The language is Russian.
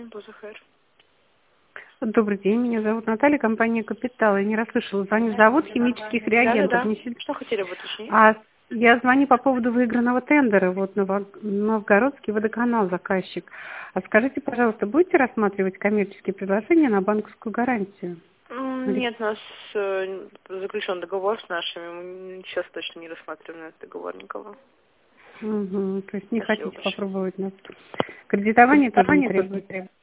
Бузахер. Добрый день, меня зовут Наталья, компания «Капитал». Я не расслышала, звоню завод химических реагентов. Да. Что хотели бы уточнить? Я звоню по поводу выигранного тендера, вот Новгородский водоканал заказчик. А скажите, пожалуйста, будете рассматривать коммерческие предложения на банковскую гарантию? Нет, у нас заключен договор с нашими. Мы сейчас точно не рассматриваем этот договор никого. Угу, то есть не Спасибо хотите большое. попробовать нас. Кредитование тоже не требуется.